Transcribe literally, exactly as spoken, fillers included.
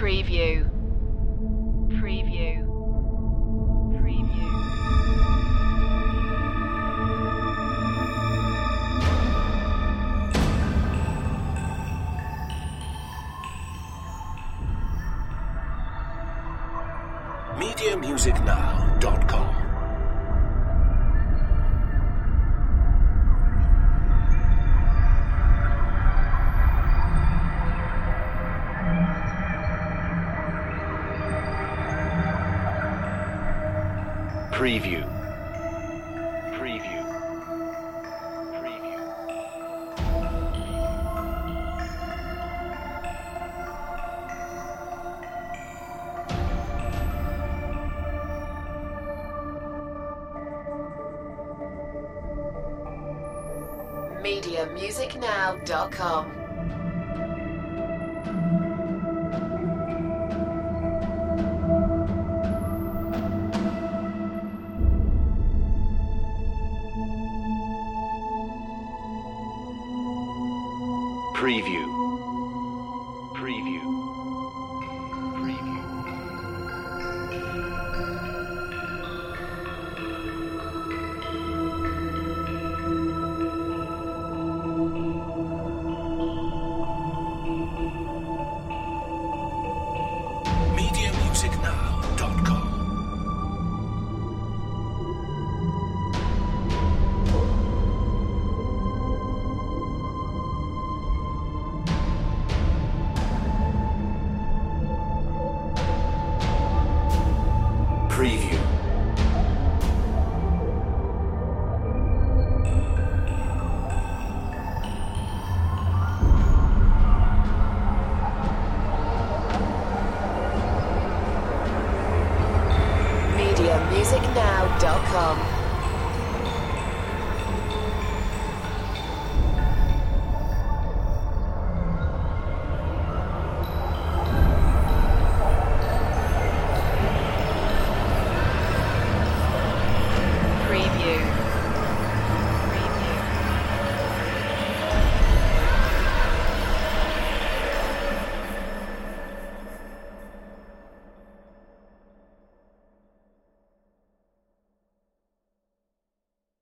Preview. Preview. Preview. media music now dot com. Preview. Preview. Preview. media music now dot com. Preview. Preview. Preview. media music now dot com. Preview. media music now dot com.